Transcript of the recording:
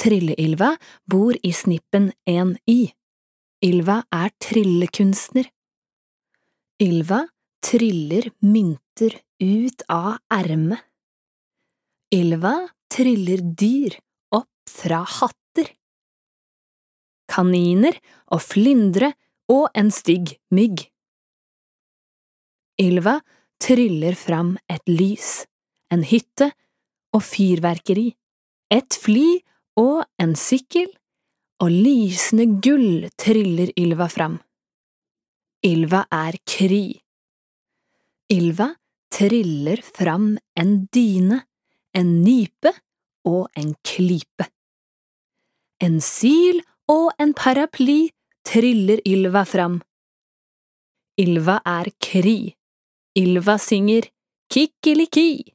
Trille-Ylva bor i snippen 1i. Ylva er trillekunstner. Ylva triller mynter ut av ermet. Ylva triller dyr opp fra hatter. Kaniner og flyndre og en stygg mygg. Ylva tryller fram et lys, en hytte og fyrverkeri, et fly og en sykkel, og lysende gull tryller Ylva fram. Ylva er kry. Ylva triller fram en dyne, en nype og en klype. En syl og en paraply tryller Ylva fram. Ylva er kry. Ylva synger Kikkeliki.